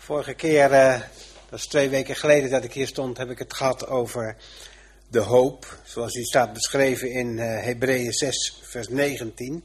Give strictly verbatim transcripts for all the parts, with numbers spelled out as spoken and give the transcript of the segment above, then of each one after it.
Vorige keer, uh, dat is twee weken geleden dat ik hier stond, heb ik het gehad over de hoop. Zoals die staat beschreven in uh, Hebreeën zes, vers negentien.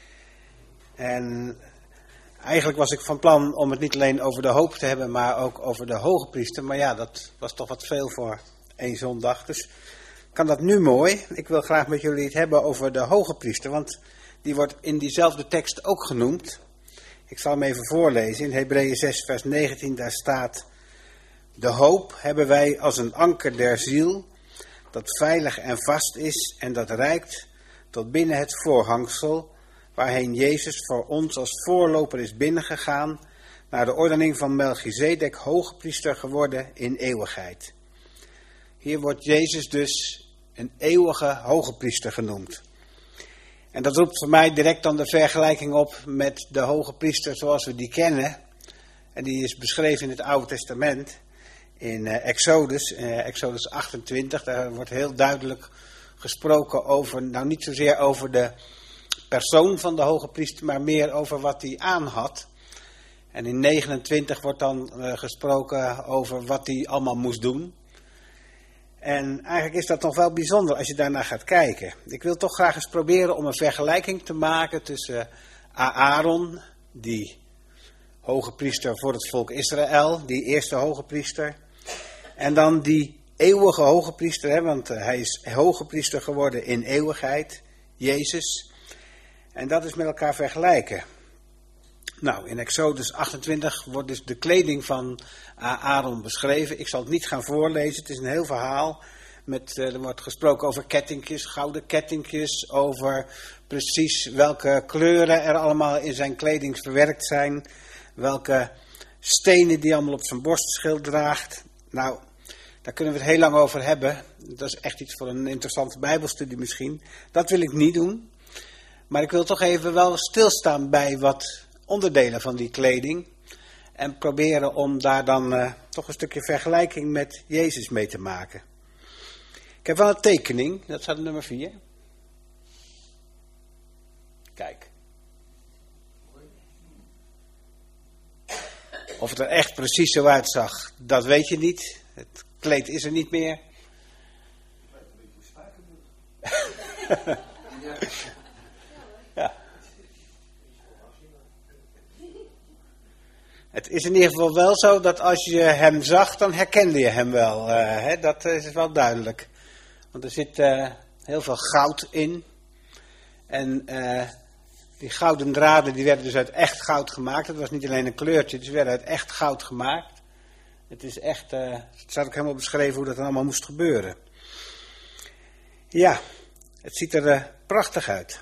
En eigenlijk was ik van plan om het niet alleen over de hoop te hebben, maar ook over de hoge priester. Maar ja, dat was toch wat veel voor één zondag. Dus kan dat nu mooi. Ik wil graag met jullie het hebben over de hoge priester, want die wordt in diezelfde tekst ook genoemd. Ik zal hem even voorlezen. In Hebreeën zes, vers negentien, daar staat: de hoop hebben wij als een anker der ziel, dat veilig en vast is en dat reikt tot binnen het voorhangsel, waarheen Jezus voor ons als voorloper is binnengegaan, naar de ordening van Melchizedek hogepriester geworden in eeuwigheid. Hier wordt Jezus dus een eeuwige hogepriester genoemd. En dat roept voor mij direct dan de vergelijking op met de hoge priester zoals we die kennen. En die is beschreven in het Oude Testament, in uh, Exodus, uh, Exodus achtentwintig. Daar wordt heel duidelijk gesproken over, nou niet zozeer over de persoon van de hoge priester, maar meer over wat hij aan had. En in negenentwintig wordt dan uh, gesproken over wat hij allemaal moest doen. En eigenlijk is dat nog wel bijzonder als je daarnaar gaat kijken. Ik wil toch graag eens proberen om een vergelijking te maken tussen Aaron, die hoge priester voor het volk Israël, die eerste hoge priester, en dan die eeuwige hoge priester, hè, want hij is hoge priester geworden in eeuwigheid, Jezus. En dat is met elkaar vergelijken. Nou, in Exodus achtentwintig wordt dus de kleding van Aaron beschreven. Ik zal het niet gaan voorlezen, het is een heel verhaal. Met, uh, er wordt gesproken over kettingjes, gouden kettingjes, over precies welke kleuren er allemaal in zijn kleding verwerkt zijn. Welke stenen die allemaal op zijn borstschild draagt. Nou, daar kunnen we het heel lang over hebben. Dat is echt iets voor een interessante bijbelstudie misschien. Dat wil ik niet doen. Maar ik wil toch even wel stilstaan bij wat onderdelen van die kleding. En proberen om daar dan uh, toch een stukje vergelijking met Jezus mee te maken. Ik heb wel een tekening, dat staat op nummer vier. Kijk. Of het er echt precies zo uitzag, dat weet je niet. Het kleed is er niet meer. Ja. Het is in ieder geval wel zo dat als je hem zag, dan herkende je hem wel. Uh, hè? Dat is wel duidelijk. Want er zit uh, heel veel goud in. En uh, die gouden draden die werden dus uit echt goud gemaakt. Het was niet alleen een kleurtje, dus werden uit echt goud gemaakt. Het is echt, uh, het staat ook helemaal beschreven hoe dat dan allemaal moest gebeuren. Ja, het ziet er uh, prachtig uit.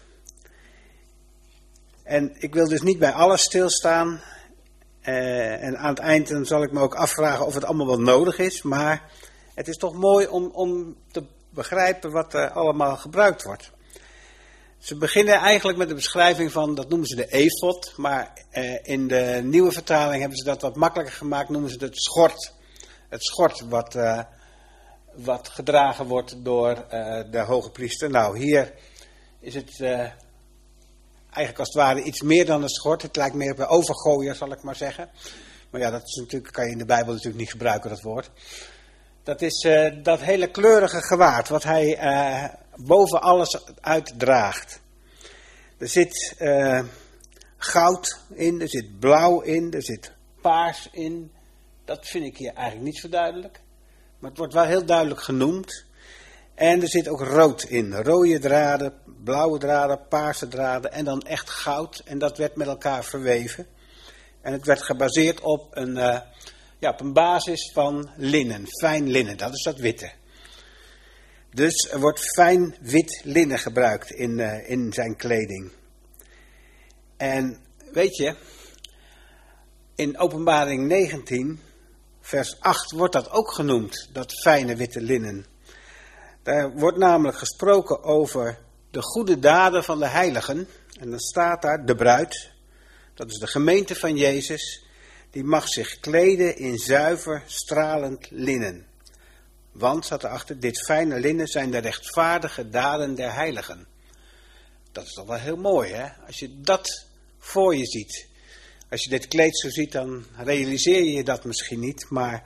En ik wil dus niet bij alles stilstaan. Uh, en aan het eind dan zal ik me ook afvragen of het allemaal wel nodig is. Maar het is toch mooi om, om te begrijpen wat er allemaal gebruikt wordt. Ze beginnen eigenlijk met de beschrijving van, dat noemen ze de efod. Maar uh, in de nieuwe vertaling hebben ze dat wat makkelijker gemaakt, noemen ze het schort. Het schort wat, uh, wat gedragen wordt door uh, de hoge priester. Nou, hier is het Uh, eigenlijk als het ware iets meer dan een schort. Het lijkt meer op een overgooier, zal ik maar zeggen. Maar ja, dat is natuurlijk, kan je in de Bijbel natuurlijk niet gebruiken, dat woord. Dat is uh, dat hele kleurige gewaad, wat hij uh, boven alles uitdraagt. Er zit uh, goud in, er zit blauw in, er zit paars in. Dat vind ik hier eigenlijk niet zo duidelijk. Maar het wordt wel heel duidelijk genoemd. En er zit ook rood in. Rode draden, blauwe draden, paarse draden en dan echt goud. En dat werd met elkaar verweven. En het werd gebaseerd op een, uh, ja, op een basis van linnen, fijn linnen. Dat is dat witte. Dus er wordt fijn wit linnen gebruikt in, uh, in zijn kleding. En weet je, in Openbaring negentien, vers acht wordt dat ook genoemd, dat fijne witte linnen. Daar wordt namelijk gesproken over de goede daden van de heiligen. En dan staat daar de bruid, dat is de gemeente van Jezus, die mag zich kleden in zuiver, stralend linnen. Want, staat erachter, dit fijne linnen zijn de rechtvaardige daden der heiligen. Dat is toch wel heel mooi, hè? Als je dat voor je ziet. Als je dit kleed zo ziet, dan realiseer je dat misschien niet. Maar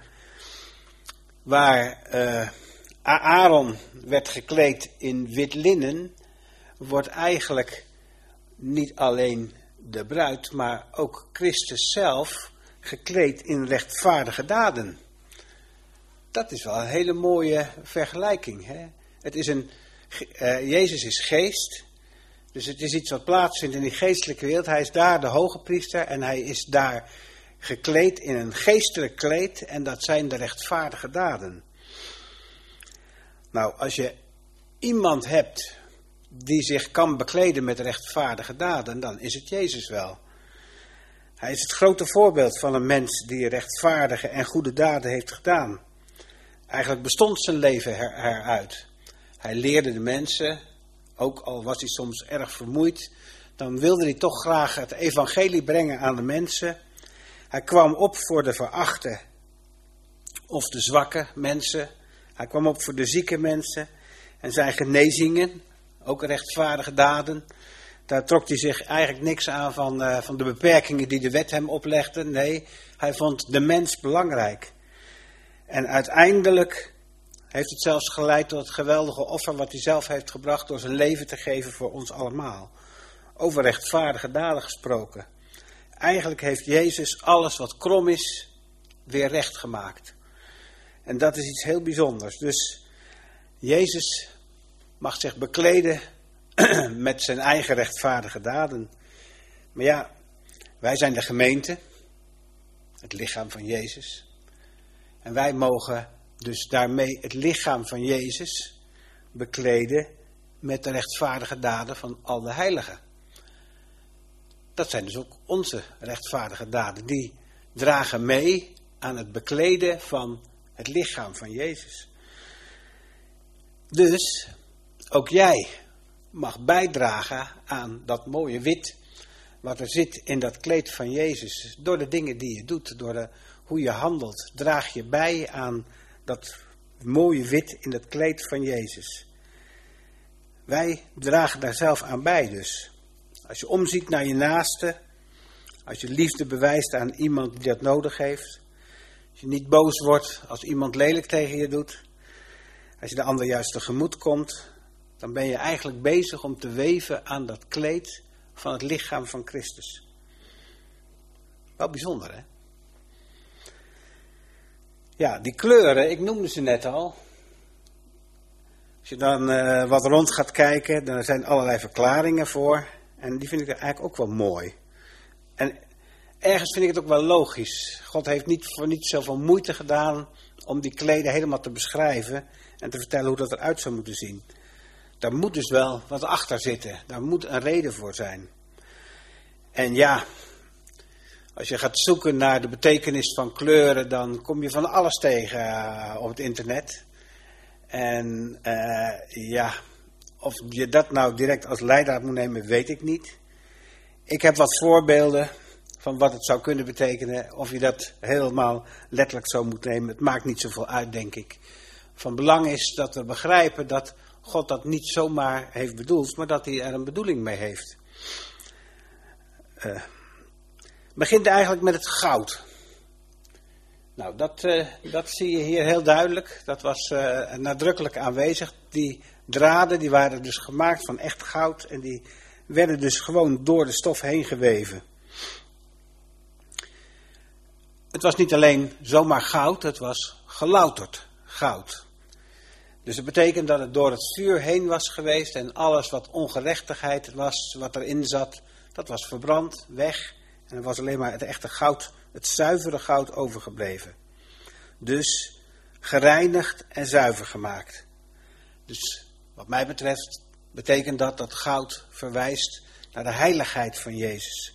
waar uh, Aaron werd gekleed in wit linnen, wordt eigenlijk niet alleen de bruid, maar ook Christus zelf gekleed in rechtvaardige daden. Dat is wel een hele mooie vergelijking. Hè? Het is een, uh, Jezus is geest, dus het is iets wat plaatsvindt in die geestelijke wereld. Hij is daar de hoge priester en hij is daar gekleed in een geestelijk kleed en dat zijn de rechtvaardige daden. Nou, als je iemand hebt die zich kan bekleden met rechtvaardige daden, dan is het Jezus wel. Hij is het grote voorbeeld van een mens die rechtvaardige en goede daden heeft gedaan. Eigenlijk bestond zijn leven er, eruit. Hij leerde de mensen, ook al was hij soms erg vermoeid, dan wilde hij toch graag het evangelie brengen aan de mensen. Hij kwam op voor de verachte of de zwakke mensen. Hij kwam op voor de zieke mensen en zijn genezingen, ook rechtvaardige daden. Daar trok hij zich eigenlijk niks aan van, uh, van de beperkingen die de wet hem oplegde. Nee, hij vond de mens belangrijk. En uiteindelijk heeft het zelfs geleid tot het geweldige offer wat hij zelf heeft gebracht door zijn leven te geven voor ons allemaal. Over rechtvaardige daden gesproken. Eigenlijk heeft Jezus alles wat krom is weer recht gemaakt. En dat is iets heel bijzonders. Dus Jezus mag zich bekleden met zijn eigen rechtvaardige daden. Maar ja, wij zijn de gemeente, het lichaam van Jezus. En wij mogen dus daarmee het lichaam van Jezus bekleden met de rechtvaardige daden van al de heiligen. Dat zijn dus ook onze rechtvaardige daden. Die dragen mee aan het bekleden van het lichaam van Jezus. Dus ook jij mag bijdragen aan dat mooie wit wat er zit in dat kleed van Jezus. Door de dingen die je doet, door de, hoe je handelt, draag je bij aan dat mooie wit in dat kleed van Jezus. Wij dragen daar zelf aan bij dus. Als je omziet naar je naaste, als je liefde bewijst aan iemand die dat nodig heeft, als je niet boos wordt als iemand lelijk tegen je doet, als je de ander juist tegemoet komt, dan ben je eigenlijk bezig om te weven aan dat kleed van het lichaam van Christus. Wel bijzonder, hè? Ja, die kleuren, ik noemde ze net al. Als je dan uh, wat rond gaat kijken, dan zijn allerlei verklaringen voor. En die vind ik eigenlijk ook wel mooi. En ergens vind ik het ook wel logisch. God heeft niet voor niet zoveel moeite gedaan om die kleden helemaal te beschrijven en te vertellen hoe dat eruit zou moeten zien. Daar moet dus wel wat achter zitten. Daar moet een reden voor zijn. En ja, als je gaat zoeken naar de betekenis van kleuren, dan kom je van alles tegen uh, op het internet. En uh, ja, of je dat nou direct als leidraad moet nemen, weet ik niet. Ik heb wat voorbeelden van wat het zou kunnen betekenen. Of je dat helemaal letterlijk zo moet nemen, het maakt niet zoveel uit, denk ik. Van belang is dat we begrijpen dat God dat niet zomaar heeft bedoeld, maar dat hij er een bedoeling mee heeft. Uh, begint eigenlijk met het goud. Nou, dat, uh, dat zie je hier heel duidelijk. Dat was uh, nadrukkelijk aanwezig. Die draden die waren dus gemaakt van echt goud en die werden dus gewoon door de stof heen geweven. Het was niet alleen zomaar goud, het was gelouterd goud. Dus het betekent dat het door het vuur heen was geweest en alles wat ongerechtigheid was, wat erin zat, dat was verbrand, weg. En er was alleen maar het echte goud, het zuivere goud overgebleven. Dus gereinigd en zuiver gemaakt. Dus wat mij betreft betekent dat dat goud verwijst naar de heiligheid van Jezus.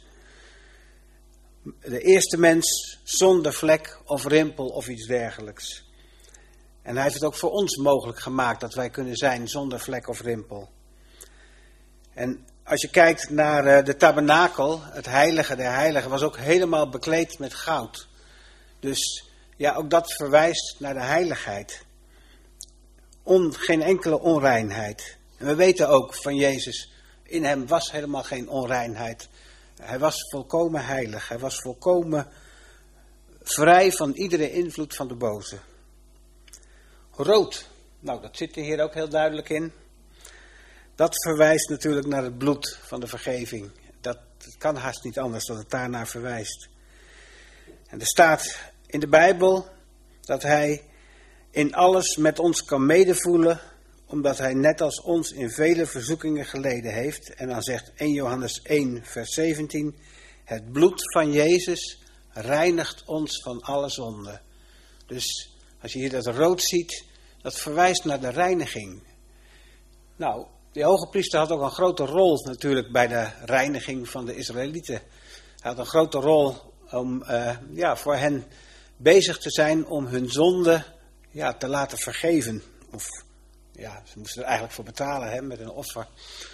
De eerste mens zonder vlek of rimpel of iets dergelijks. En hij heeft het ook voor ons mogelijk gemaakt dat wij kunnen zijn zonder vlek of rimpel. En als je kijkt naar de tabernakel, het heilige der heiligen, was ook helemaal bekleed met goud. Dus ja, ook dat verwijst naar de heiligheid. On, geen enkele onreinheid. En we weten ook van Jezus, in hem was helemaal geen onreinheid. Hij was volkomen heilig. Hij was volkomen vrij van iedere invloed van de boze. Rood, nou dat zit er hier ook heel duidelijk in. Dat verwijst natuurlijk naar het bloed van de vergeving. Dat kan haast niet anders dan het daarnaar verwijst. En er staat in de Bijbel dat hij in alles met ons kan medevoelen, omdat hij net als ons in vele verzoekingen geleden heeft. En dan zegt eerste Johannes één vers zeventien, het bloed van Jezus reinigt ons van alle zonde. Dus als je hier dat rood ziet, dat verwijst naar de reiniging. Nou, de hoge priester had ook een grote rol natuurlijk bij de reiniging van de Israëlieten. Hij had een grote rol om uh, ja, voor hen bezig te zijn om hun zonde ja, te laten vergeven. Of ja, ze moesten er eigenlijk voor betalen hè, met een offer.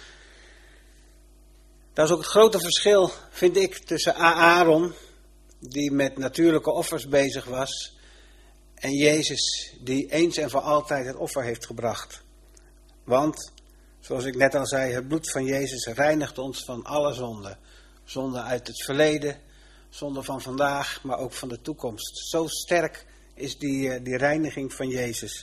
Dat is ook het grote verschil, vind ik, tussen Aaron, die met natuurlijke offers bezig was, en Jezus, die eens en voor altijd het offer heeft gebracht. Want, zoals ik net al zei, het bloed van Jezus reinigt ons van alle zonden. Zonde uit het verleden, zonde van vandaag, maar ook van de toekomst. Zo sterk is die, die reiniging van Jezus.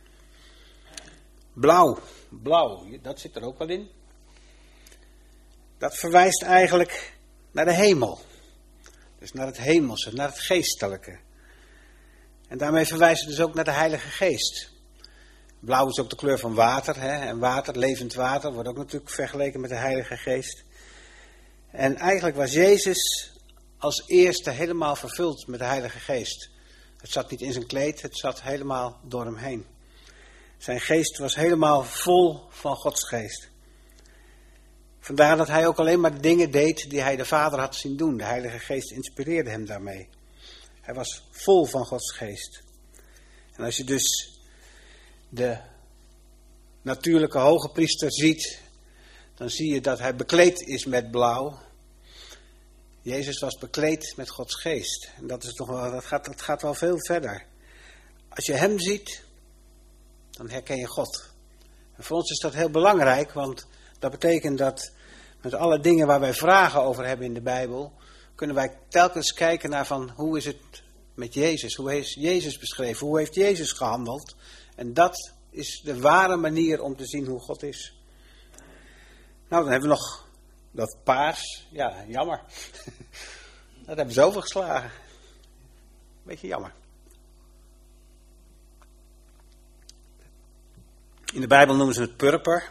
Blauw, blauw, dat zit er ook wel in. Dat verwijst eigenlijk naar de hemel. Dus naar het hemelse, naar het geestelijke. En daarmee verwijst het dus ook naar de Heilige Geest. Blauw is ook de kleur van water. Hè? En water, levend water, wordt ook natuurlijk vergeleken met de Heilige Geest. En eigenlijk was Jezus als eerste helemaal vervuld met de Heilige Geest. Het zat niet in zijn kleed, het zat helemaal door hem heen. Zijn geest was helemaal vol van Gods geest. Vandaar dat hij ook alleen maar dingen deed die hij de Vader had zien doen. De Heilige Geest inspireerde hem daarmee. Hij was vol van Gods geest. En als je dus de natuurlijke hoge priester ziet, dan zie je dat hij bekleed is met blauw. Jezus was bekleed met Gods geest. En dat, is toch wel, dat, gaat, dat gaat wel veel verder. Als je hem ziet, dan herken je God. En voor ons is dat heel belangrijk, want dat betekent dat met alle dingen waar wij vragen over hebben in de Bijbel, kunnen wij telkens kijken naar van hoe is het met Jezus? Hoe heeft Jezus beschreven? Hoe heeft Jezus gehandeld? En dat is de ware manier om te zien hoe God is. Nou, dan hebben we nog dat paars. Ja, jammer. Dat hebben ze overgeslagen. Beetje jammer. In de Bijbel noemen ze het purper.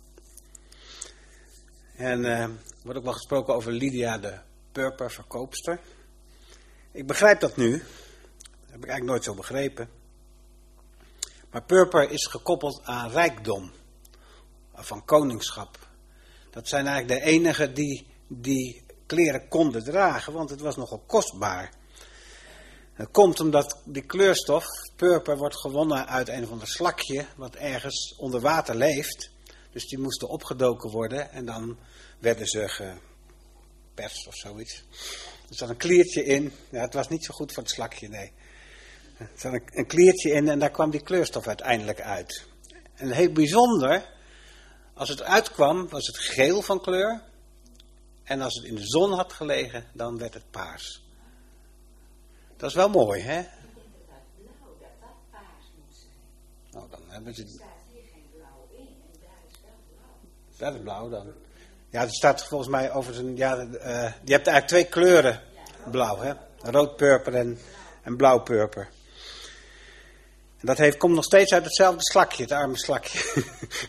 En er uh, wordt ook wel gesproken over Lydia, de purperverkoopster. Ik begrijp dat nu. Dat heb ik eigenlijk nooit zo begrepen. Maar purper is gekoppeld aan rijkdom. Van koningschap. Dat zijn eigenlijk de enigen die die kleren konden dragen, want het was nogal kostbaar. Dat komt omdat die kleurstof, purper, wordt gewonnen uit een of ander slakje, wat ergens onder water leeft. Dus die moesten opgedoken worden en dan werden ze geperst of zoiets. Er zat een kliertje in. Ja, het was niet zo goed voor het slakje, nee. Er zat een, een kliertje in en daar kwam die kleurstof uiteindelijk uit. En heel bijzonder, als het uitkwam, was het geel van kleur. En als het in de zon had gelegen, dan werd het paars. Dat is wel mooi, hè? Ik denk dat dat blauw, dat dat paars moet zijn. Nou, dan hebben ze... Er staat hier geen blauw in en daar is wel blauw. Dat is blauw dan. Ja, er staat volgens mij over zijn... Ja, uh, je hebt eigenlijk twee kleuren blauw, hè? Rood-purper en, en blauw-purper. En dat heeft, komt nog steeds uit hetzelfde slakje, het arme slakje.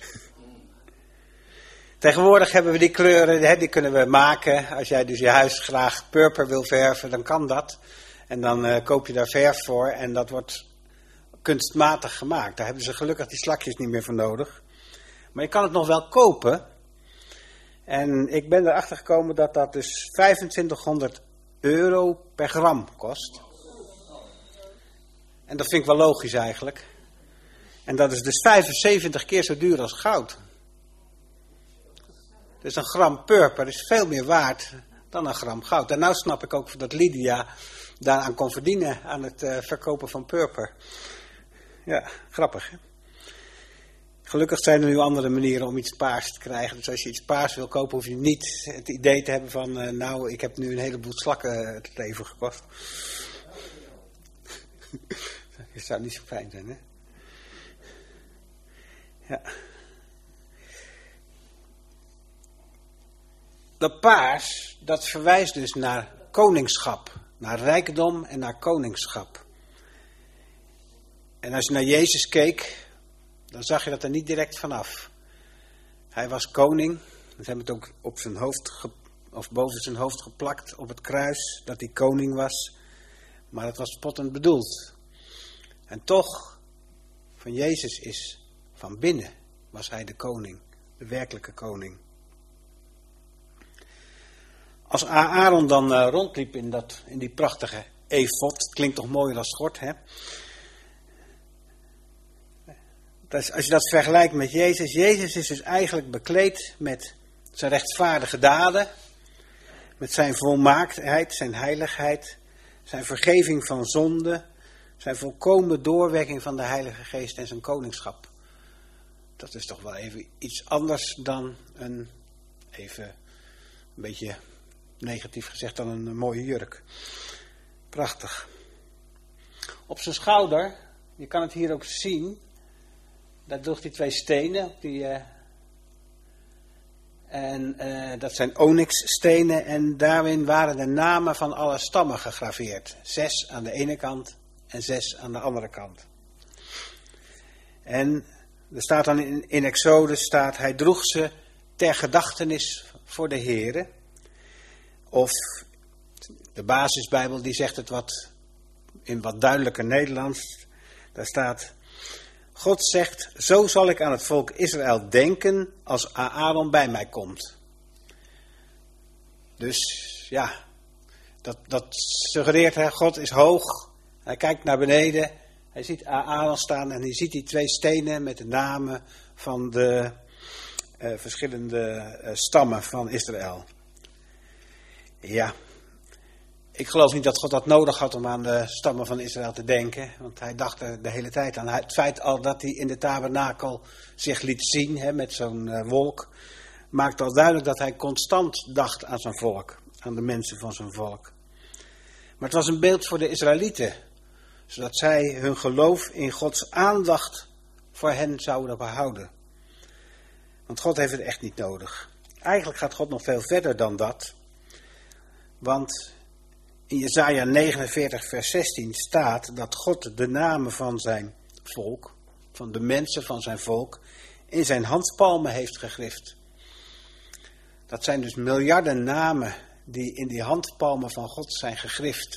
Tegenwoordig hebben we die kleuren, hè, die kunnen we maken. Als jij dus je huis graag purper wil verven, dan kan dat. En dan uh, koop je daar verf voor en dat wordt kunstmatig gemaakt. Daar hebben ze gelukkig die slakjes niet meer voor nodig. Maar je kan het nog wel kopen. En ik ben erachter gekomen dat dat dus vijfentwintighonderd euro per gram kost. En dat vind ik wel logisch eigenlijk. En dat is dus vijfenzeventig keer zo duur als goud. Dus een gram purper is veel meer waard dan een gram goud. En nou snap ik ook dat Lydia daaraan kon verdienen aan het uh, verkopen van purper. Ja, grappig hè. Gelukkig zijn er nu andere manieren om iets paars te krijgen. Dus als je iets paars wil kopen, hoef je niet het idee te hebben van... Uh, nou, ik heb nu een heleboel slakken het leven gekost. Dat zou niet zo fijn zijn, hè? Ja. Dat paars, dat verwijst dus naar koningschap. Naar rijkdom en naar koningschap. En als je naar Jezus keek, dan zag je dat er niet direct vanaf. Hij was koning. Ze hebben het ook op zijn hoofd ge, of boven zijn hoofd geplakt op het kruis, dat hij koning was. Maar dat was spottend bedoeld. En toch, van Jezus is van binnen was hij de koning, de werkelijke koning. Als Aaron dan uh, rondliep in, dat, in die prachtige efod, klinkt toch mooier dan schort, hè? Dus als je dat vergelijkt met Jezus, Jezus is dus eigenlijk bekleed met zijn rechtvaardige daden, met zijn volmaaktheid, zijn heiligheid, zijn vergeving van zonde, zijn volkomen doorwerking van de Heilige Geest en zijn koningschap. Dat is toch wel even iets anders dan een, even een beetje negatief gezegd, dan een mooie jurk. Prachtig. Op zijn schouder, je kan het hier ook zien, daar droeg hij twee stenen. Die, uh, en uh, dat zijn onyxstenen en daarin waren de namen van alle stammen gegraveerd. Zes aan de ene kant en zes aan de andere kant. En er staat dan in, in Exodus, staat, hij droeg ze ter gedachtenis voor de Here. Of de basisbijbel die zegt het wat in wat duidelijker Nederlands. Daar staat, God zegt, zo zal ik aan het volk Israël denken als Aaron bij mij komt. Dus ja, dat, dat suggereert, hè, God is hoog. Hij kijkt naar beneden, hij ziet Aaron staan en hij ziet die twee stenen met de namen van de uh, verschillende uh, stammen van Israël. Ja, ik geloof niet dat God dat nodig had om aan de stammen van Israël te denken. Want hij dacht er de hele tijd aan. Het feit al dat hij in de tabernakel zich liet zien, hè, met zo'n uh, wolk, maakt al duidelijk dat hij constant dacht aan zijn volk. Aan de mensen van zijn volk. Maar het was een beeld voor de Israëlieten. Zodat zij hun geloof in Gods aandacht voor hen zouden behouden. Want God heeft het echt niet nodig. Eigenlijk gaat God nog veel verder dan dat. Want in Jesaja negenenveertig vers zestien staat dat God de namen van zijn volk, van de mensen van zijn volk, in zijn handpalmen heeft gegrift. Dat zijn dus miljarden namen die in die handpalmen van God zijn gegrift.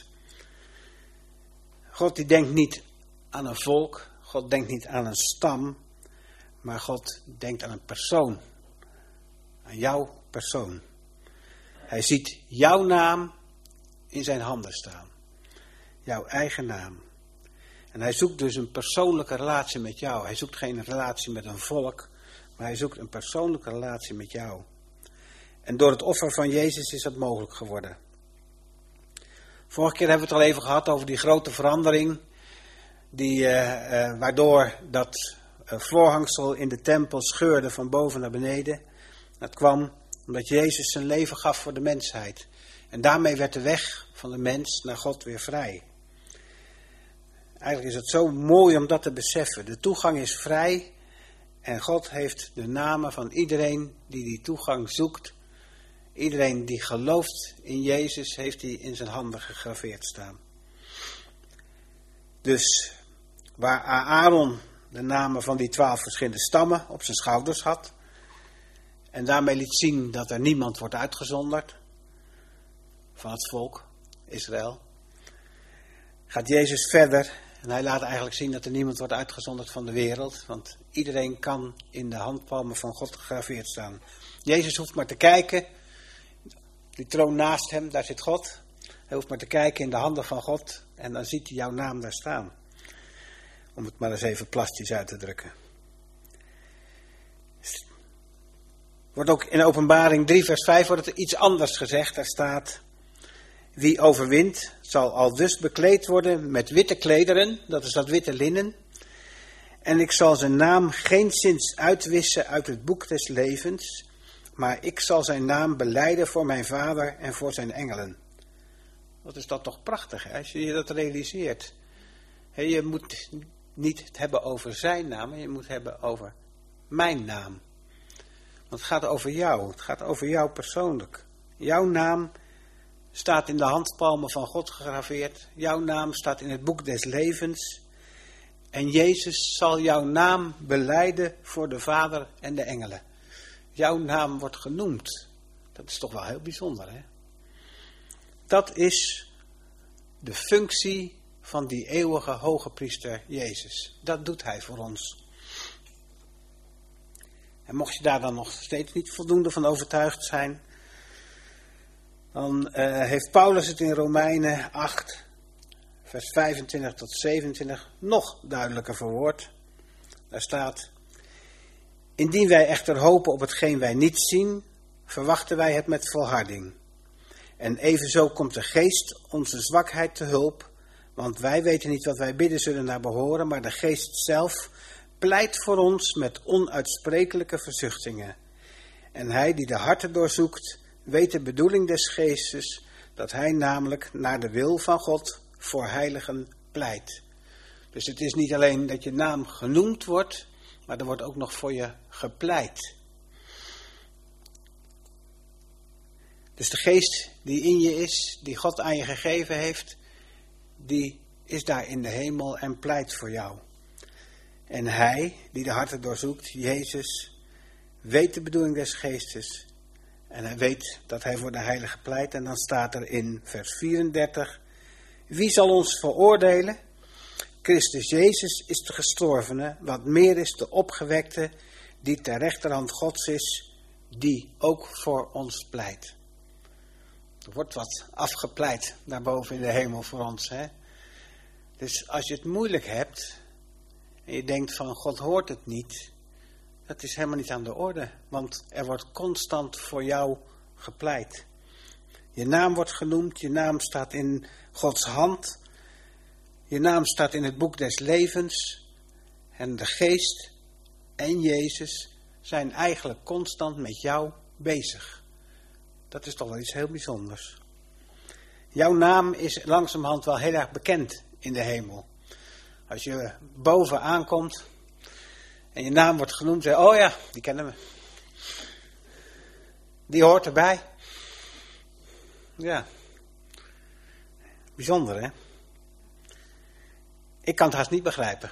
God die denkt niet aan een volk, God denkt niet aan een stam, maar God denkt aan een persoon. Aan jouw persoon. Hij ziet jouw naam in zijn handen staan. Jouw eigen naam. En hij zoekt dus een persoonlijke relatie met jou. Hij zoekt geen relatie met een volk, maar hij zoekt een persoonlijke relatie met jou. En door het offer van Jezus is dat mogelijk geworden. Vorige keer hebben we het al even gehad over die grote verandering, die, uh, uh, waardoor dat uh, voorhangsel in de tempel scheurde van boven naar beneden. Dat kwam omdat Jezus zijn leven gaf voor de mensheid. En daarmee werd de weg van de mens naar God weer vrij. Eigenlijk is het zo mooi om dat te beseffen. De toegang is vrij en God heeft de namen van iedereen die die toegang zoekt. Iedereen die gelooft in Jezus heeft hij in zijn handen gegraveerd staan. Dus waar Aaron de namen van die twaalf verschillende stammen op zijn schouders had. En daarmee liet zien dat er niemand wordt uitgezonderd van het volk Israël. Gaat Jezus verder en hij laat eigenlijk zien dat er niemand wordt uitgezonderd van de wereld. Want iedereen kan in de handpalmen van God gegraveerd staan. Jezus hoeft maar te kijken. Die troon naast hem, daar zit God. Hij hoeft maar te kijken in de handen van God en dan ziet hij jouw naam daar staan. Om het maar eens even plastisch uit te drukken. Wordt ook in Openbaring drie vers vijf wordt het iets anders gezegd. Daar staat, wie overwint zal al dus bekleed worden met witte klederen. Dat is dat witte linnen. En ik zal zijn naam geenszins uitwissen uit het boek des levens, maar ik zal zijn naam belijden voor mijn Vader en voor zijn engelen. Wat is dat toch prachtig, hè? Als je je dat realiseert. He, je moet niet het hebben over zijn naam, maar je moet het hebben over mijn naam. Want het gaat over jou, het gaat over jou persoonlijk. Jouw naam staat in de handpalmen van God gegraveerd. Jouw naam staat in het boek des levens. En Jezus zal jouw naam belijden voor de Vader en de engelen. Jouw naam wordt genoemd. Dat is toch wel heel bijzonder, hè? Dat is de functie van die eeuwige hoge priester Jezus. Dat doet hij voor ons. En mocht je daar dan nog steeds niet voldoende van overtuigd zijn, dan uh, heeft Paulus het in Romeinen acht, vers vijfentwintig tot zevenentwintig nog duidelijker verwoord. Daar staat: indien wij echter hopen op hetgeen wij niet zien, verwachten wij het met volharding. En evenzo komt de geest onze zwakheid te hulp, want wij weten niet wat wij bidden zullen naar behoren, maar de geest zelf pleit voor ons met onuitsprekelijke verzuchtingen. En hij die de harten doorzoekt, weet de bedoeling des geestes, dat hij namelijk naar de wil van God voor heiligen pleit. Dus het is niet alleen dat je naam genoemd wordt, maar er wordt ook nog voor je gepleit. Dus de geest die in je is, die God aan je gegeven heeft, die is daar in de hemel en pleit voor jou. En hij, die de harten doorzoekt, Jezus, weet de bedoeling des geestes. En hij weet dat hij voor de heilige pleit. En dan staat er in vers vierendertig: wie zal ons veroordelen? Christus Jezus is de gestorvene, wat meer is de opgewekte, die ter rechterhand Gods is, die ook voor ons pleit. Er wordt wat afgepleit daarboven in de hemel voor ons, hè? Dus als je het moeilijk hebt en je denkt van God hoort het niet, dat is helemaal niet aan de orde, want er wordt constant voor jou gepleit. Je naam wordt genoemd, je naam staat in Gods hand, je naam staat in het boek des levens en de geest en Jezus zijn eigenlijk constant met jou bezig. Dat is toch wel iets heel bijzonders. Jouw naam is langzamerhand wel heel erg bekend in de hemel. Als je boven aankomt en je naam wordt genoemd, zeg je, oh ja, die kennen we. Die hoort erbij. Ja. Bijzonder, hè? Ik kan het haast niet begrijpen.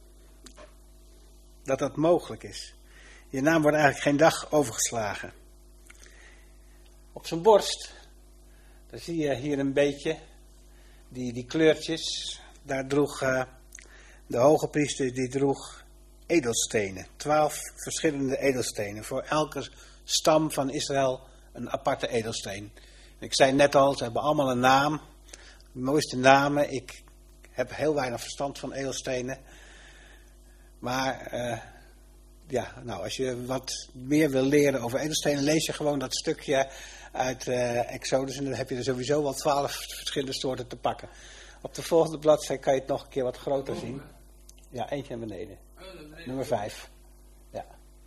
Dat dat mogelijk is. Je naam wordt eigenlijk geen dag overgeslagen. Op zijn borst, daar zie je hier een beetje die, die kleurtjes. Daar droeg uh, de hoge priester, die droeg edelstenen. Twaalf verschillende edelstenen. Voor elke stam van Israël een aparte edelsteen. Ik zei net al, ze hebben allemaal een naam. De mooiste namen. Ik heb heel weinig verstand van edelstenen. Maar uh, ja, nou, als je wat meer wil leren over edelstenen, lees je gewoon dat stukje uit uh, Exodus. En dan heb je er sowieso wel twaalf verschillende soorten te pakken. Op de volgende bladzijde kan je het nog een keer wat groter zien. Ja, eentje naar beneden. Nummer vijf. Ja.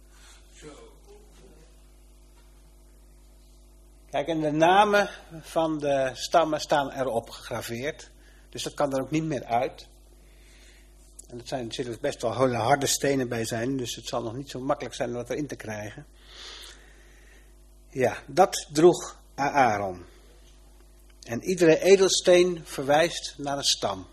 Kijk, en de namen van de stammen staan erop gegraveerd. Dus dat kan er ook niet meer uit. En er zijn, er zitten best wel hele harde stenen bij zijn. Dus het zal nog niet zo makkelijk zijn om dat erin te krijgen. Ja, dat droeg Aaron. En iedere edelsteen verwijst naar een stam.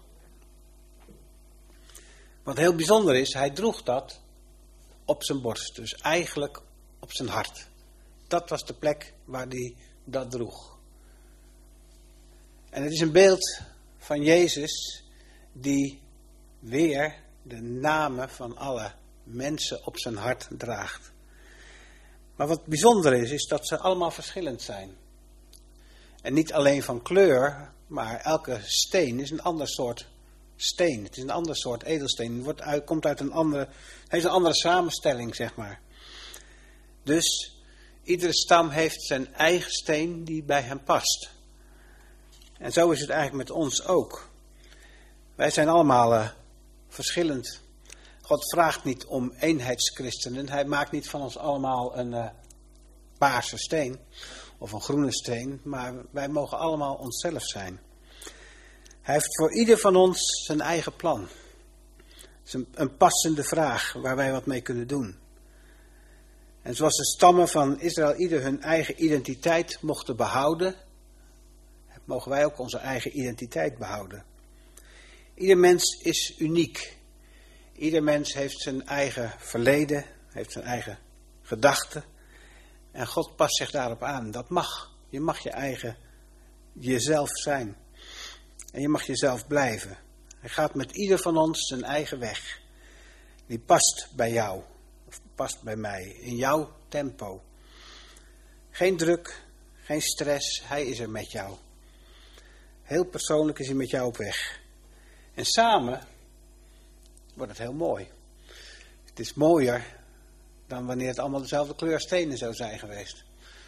Wat heel bijzonder is, hij droeg dat op zijn borst. Dus eigenlijk op zijn hart. Dat was de plek waar hij dat droeg. En het is een beeld van Jezus die weer de namen van alle mensen op zijn hart draagt. Maar wat bijzonder is, is dat ze allemaal verschillend zijn. En niet alleen van kleur, maar elke steen is een ander soort steen. Het is een ander soort edelsteen. Het wordt uit, komt uit een andere, het heeft een andere samenstelling, zeg maar. Dus iedere stam heeft zijn eigen steen die bij hem past. En zo is het eigenlijk met ons ook. Wij zijn allemaal uh, verschillend. God vraagt niet om eenheidschristenen. Hij maakt niet van ons allemaal een uh, paarse steen of een groene steen. Maar wij mogen allemaal onszelf zijn. Hij heeft voor ieder van ons zijn eigen plan. Het is een, een passende vraag waar wij wat mee kunnen doen. En zoals de stammen van Israël ieder hun eigen identiteit mochten behouden, mogen wij ook onze eigen identiteit behouden. Ieder mens is uniek. Ieder mens heeft zijn eigen verleden, heeft zijn eigen gedachten. En God past zich daarop aan. Dat mag. Je mag je eigen, jezelf zijn. En je mag jezelf blijven. Hij gaat met ieder van ons zijn eigen weg. Die past bij jou. Of past bij mij. In jouw tempo. Geen druk, geen stress. Hij is er met jou. Heel persoonlijk is hij met jou op weg. En samen wordt het heel mooi. Het is mooier dan wanneer het allemaal dezelfde kleur stenen zou zijn geweest.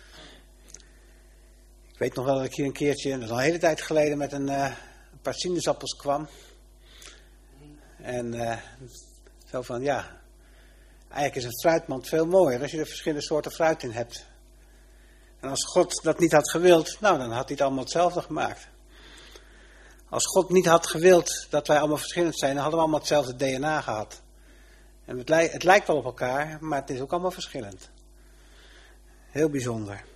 Ik weet nog wel dat ik hier een keertje, dat is al een hele tijd geleden, met een, uh, een paar sinaasappels kwam. En uh, zo van, ja, eigenlijk is een fruitmand veel mooier als je er verschillende soorten fruit in hebt. En als God dat niet had gewild, nou dan had hij het allemaal hetzelfde gemaakt. Als God niet had gewild dat wij allemaal verschillend zijn, dan hadden we allemaal hetzelfde D N A gehad. En het, lijkt, het lijkt wel op elkaar, maar het is ook allemaal verschillend. Heel bijzonder.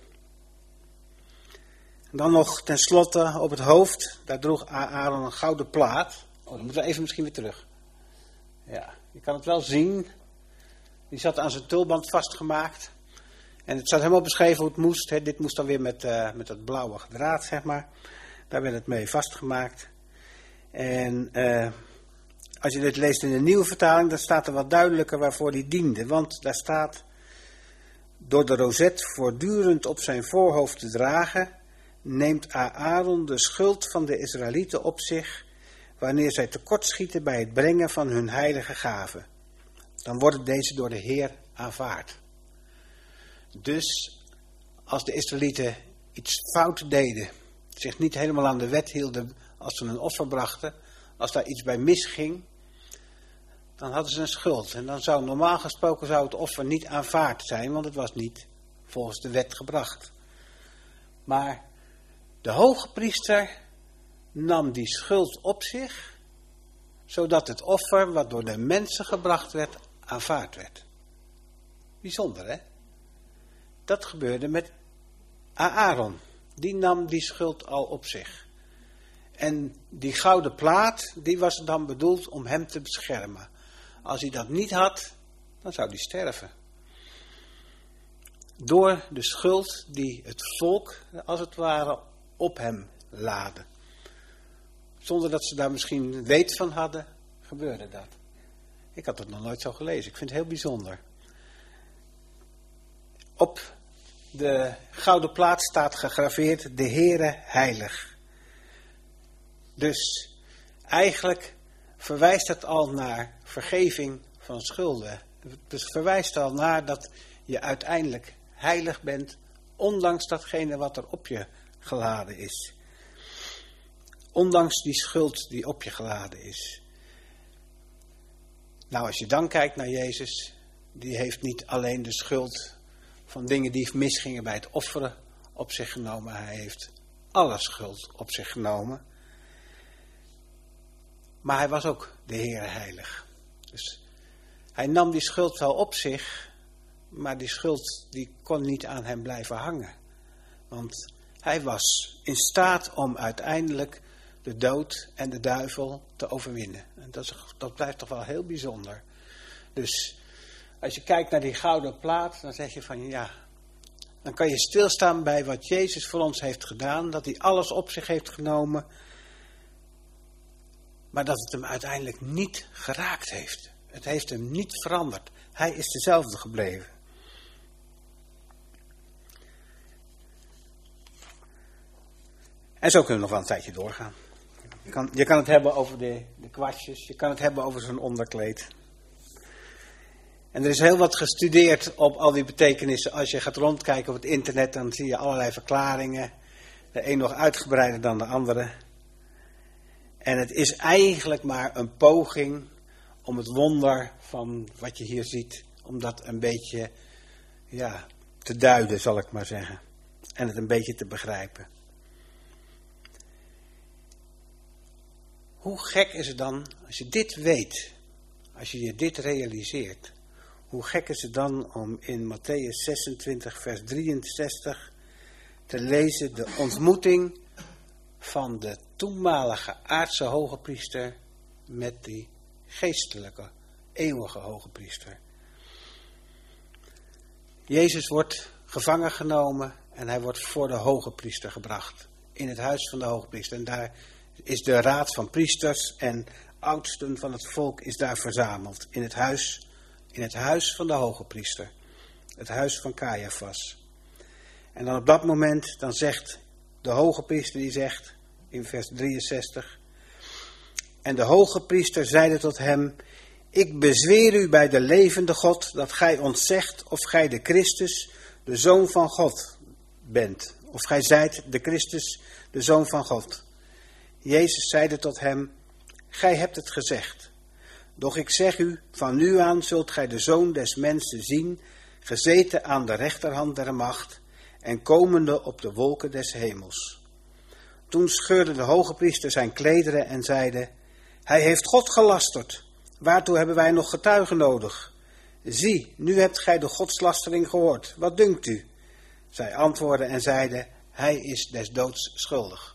En dan nog tenslotte op het hoofd, daar droeg Aaron een gouden plaat. Oh, dan moeten we even misschien weer terug. Ja, je kan het wel zien. Die zat aan zijn tulband vastgemaakt. En het staat helemaal beschreven hoe het moest. Hè. Dit moest dan weer met, uh, met dat blauwe draad, zeg maar. Daar werd het mee vastgemaakt. En uh, als je dit leest in de nieuwe vertaling, dan staat er wat duidelijker waarvoor die diende. Want daar staat, door de rozet voortdurend op zijn voorhoofd te dragen, neemt Aaron de schuld van de Israëlieten op zich, wanneer zij tekortschieten bij het brengen van hun heilige gaven. Dan worden deze door de Heer aanvaard. Dus als de Israëlieten iets fout deden, zich niet helemaal aan de wet hielden als ze een offer brachten, als daar iets bij misging, dan hadden ze een schuld. En dan zou normaal gesproken zou het offer niet aanvaard zijn, want het was niet volgens de wet gebracht. Maar de hoge priester nam die schuld op zich, zodat het offer wat door de mensen gebracht werd, aanvaard werd. Bijzonder, hè? Dat gebeurde met Aaron. Die nam die schuld al op zich. En die gouden plaat, die was dan bedoeld om hem te beschermen. Als hij dat niet had, dan zou hij sterven. Door de schuld die het volk, als het ware, op hem laadde. Zonder dat ze daar misschien weet van hadden, gebeurde dat. Ik had het nog nooit zo gelezen. Ik vind het heel bijzonder. Op de gouden plaat staat gegraveerd: de Heere heilig. Dus eigenlijk verwijst het al naar vergeving van schulden. Dus verwijst al naar dat je uiteindelijk heilig bent, ondanks datgene wat er op je geladen is. Ondanks die schuld die op je geladen is. Nou, als je dan kijkt naar Jezus, die heeft niet alleen de schuld van dingen die misgingen bij het offeren op zich genomen. Hij heeft alle schuld op zich genomen. Maar hij was ook de Heere heilig. Dus hij nam die schuld wel op zich, maar die schuld die kon niet aan hem blijven hangen. Want hij was in staat om uiteindelijk de dood en de duivel te overwinnen. En dat, is, dat blijft toch wel heel bijzonder. Dus als je kijkt naar die gouden plaat, dan zeg je van ja, dan kan je stilstaan bij wat Jezus voor ons heeft gedaan. Dat hij alles op zich heeft genomen. Maar dat het hem uiteindelijk niet geraakt heeft. Het heeft hem niet veranderd. Hij is dezelfde gebleven. En zo kunnen we nog wel een tijdje doorgaan. Je kan, je kan het hebben over de, de kwastjes. Je kan het hebben over zijn onderkleed. En er is heel wat gestudeerd op al die betekenissen. Als je gaat rondkijken op het internet, dan zie je allerlei verklaringen. De een nog uitgebreider dan de andere. En het is eigenlijk maar een poging om het wonder van wat je hier ziet, om dat een beetje ja, te duiden, zal ik maar zeggen. En het een beetje te begrijpen. Hoe gek is het dan, als je dit weet, als je je dit realiseert, hoe gek is het dan om in Mattheüs zesentwintig vers drieënzestig te lezen de ontmoeting van de toenmalige aardse hogepriester met die geestelijke, eeuwige hogepriester. Jezus wordt gevangen genomen en hij wordt voor de hogepriester gebracht. In het huis van de hogepriester. En daar is de raad van priesters en oudsten van het volk is daar verzameld. In het huis, in het huis van de hogepriester. Het huis van Caiaphas. En dan op dat moment, dan zegt de hogepriester, die zegt in vers drieënzestig. En de hogepriester zeide tot hem: ik bezweer u bij de levende God dat gij ons zegt of gij de Christus, de Zoon van God, bent. Of gij zijt de Christus, de Zoon van God. Jezus zeide tot hem: gij hebt het gezegd. Doch ik zeg u, van nu aan zult gij de Zoon des Mensen zien, gezeten aan de rechterhand der macht en komende op de wolken des hemels. Toen scheurde de hogepriester zijn klederen en zeide: hij heeft God gelasterd. Waartoe hebben wij nog getuigen nodig? Zie, nu hebt gij de godslastering gehoord. Wat dunkt u? Zij antwoordden en zeiden: hij is des doods schuldig.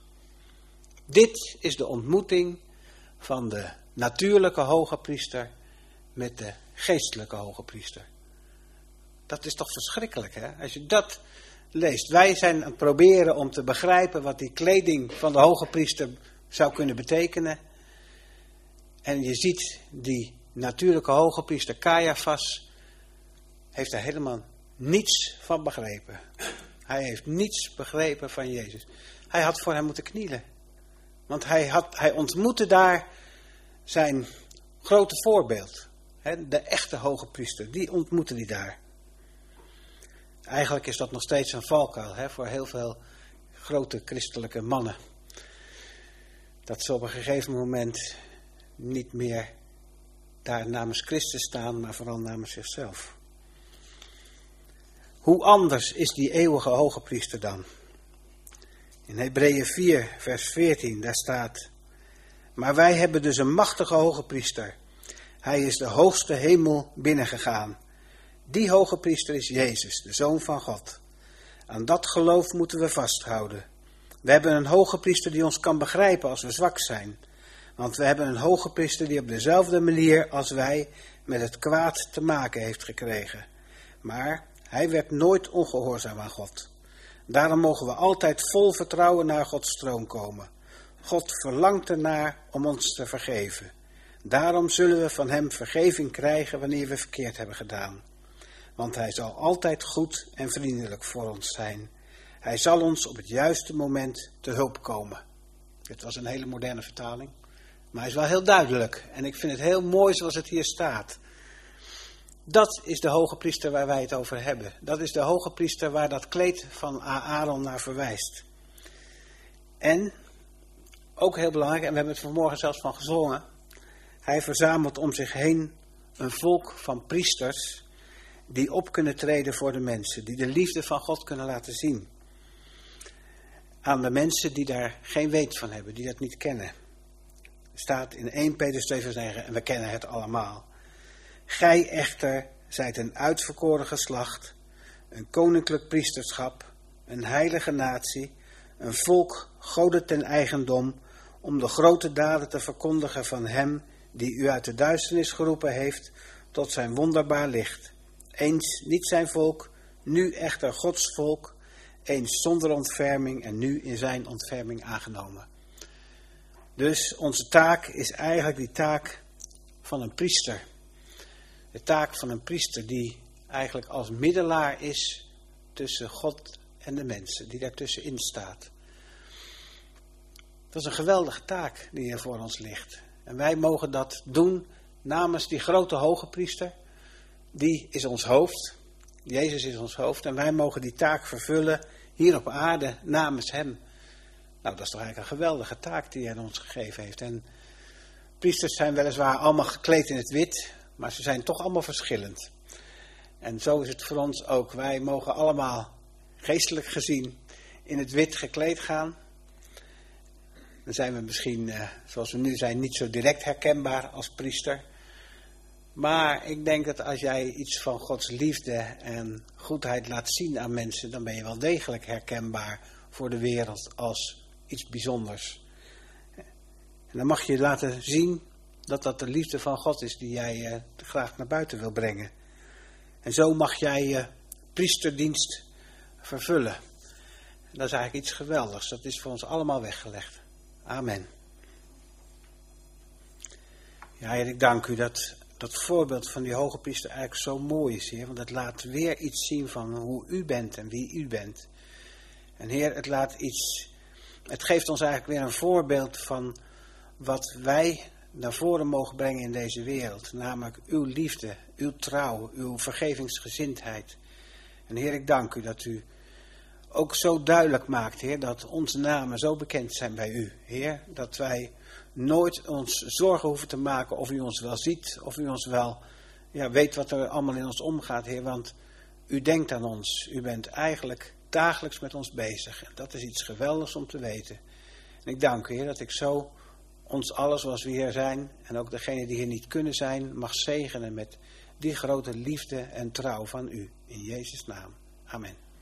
Dit is de ontmoeting van de natuurlijke hogepriester met de geestelijke hogepriester. Dat is toch verschrikkelijk, hè? Als je dat leest. Wij zijn aan het proberen om te begrijpen wat die kleding van de hogepriester zou kunnen betekenen. En je ziet die natuurlijke hogepriester Caiaphas heeft er helemaal niets van begrepen. Hij heeft niets begrepen van Jezus. Hij had voor hem moeten knielen. Want hij, had, hij ontmoette daar zijn grote voorbeeld. Hè, de echte hogepriester, die ontmoette hij daar. Eigenlijk is dat nog steeds een valkuil, hè, voor heel veel grote christelijke mannen. Dat ze op een gegeven moment niet meer daar namens Christus staan, maar vooral namens zichzelf. Hoe anders is die eeuwige hogepriester dan? In Hebreeën vier, vers veertien, daar staat: maar wij hebben dus een machtige hogepriester. Hij is de hoogste hemel binnengegaan. Die hogepriester is Jezus, de Zoon van God. Aan dat geloof moeten we vasthouden. We hebben een hogepriester die ons kan begrijpen als we zwak zijn. Want we hebben een hogepriester die op dezelfde manier als wij met het kwaad te maken heeft gekregen. Maar hij werd nooit ongehoorzaam aan God. Daarom mogen we altijd vol vertrouwen naar Gods troon komen. God verlangt ernaar om ons te vergeven. Daarom zullen we van hem vergeving krijgen wanneer we verkeerd hebben gedaan. Want hij zal altijd goed en vriendelijk voor ons zijn. Hij zal ons op het juiste moment te hulp komen. Dit was een hele moderne vertaling. Maar hij is wel heel duidelijk. En ik vind het heel mooi zoals het hier staat. Dat is de hogepriester waar wij het over hebben. Dat is de hogepriester waar dat kleed van Aaron naar verwijst. En, ook heel belangrijk, en we hebben het vanmorgen zelfs van gezongen. Hij verzamelt om zich heen een volk van priesters die op kunnen treden voor de mensen. Die de liefde van God kunnen laten zien. Aan de mensen die daar geen weet van hebben, die dat niet kennen. Er staat in eerste Petrus twee vers negen, en we kennen het allemaal. Gij echter zijt een uitverkoren geslacht, een koninklijk priesterschap, een heilige natie, een volk Gode ten eigendom, om de grote daden te verkondigen van hem die u uit de duisternis geroepen heeft tot zijn wonderbaar licht. Eens niet zijn volk, nu echter Gods volk, eens zonder ontferming en nu in zijn ontferming aangenomen. Dus onze taak is eigenlijk die taak van een priester. De taak van een priester die eigenlijk als middelaar is tussen God en de mensen, die daartussenin staat. Dat is een geweldige taak die hier voor ons ligt. En wij mogen dat doen namens die grote hogepriester. Die is ons hoofd. Jezus is ons hoofd. En wij mogen die taak vervullen hier op aarde namens hem. Nou, dat is toch eigenlijk een geweldige taak die hij ons gegeven heeft. En priesters zijn weliswaar allemaal gekleed in het wit, maar ze zijn toch allemaal verschillend. En zo is het voor ons ook. Wij mogen allemaal geestelijk gezien in het wit gekleed gaan. Dan zijn we misschien, uh, zoals we nu zijn, niet zo direct herkenbaar als priester. Maar ik denk dat als jij iets van Gods liefde en goedheid laat zien aan mensen, dan ben je wel degelijk herkenbaar voor de wereld als iets bijzonders. En dan mag je laten zien dat dat de liefde van God is die jij uh, graag naar buiten wil brengen. En zo mag jij je priesterdienst vervullen. En dat is eigenlijk iets geweldigs. Dat is voor ons allemaal weggelegd. Amen. Ja, Heer, ik dank u dat dat voorbeeld van die hoge priester eigenlijk zo mooi is, Heer. Want het laat weer iets zien van hoe u bent en wie u bent. En Heer, het laat iets, het geeft ons eigenlijk weer een voorbeeld van wat wij naar voren mogen brengen in deze wereld. Namelijk uw liefde, uw trouw, uw vergevingsgezindheid. En Heer, ik dank u dat u ook zo duidelijk maakt, Heer, dat onze namen zo bekend zijn bij u. Heer, dat wij nooit ons zorgen hoeven te maken of u ons wel ziet, of u ons wel ja, weet wat er allemaal in ons omgaat, Heer. Want u denkt aan ons. U bent eigenlijk dagelijks met ons bezig. En dat is iets geweldigs om te weten. En ik dank u, Heer, dat ik zo ons alles zoals we hier zijn, en ook degenen die hier niet kunnen zijn, mag zegenen met die grote liefde en trouw van u. In Jezus' naam. Amen.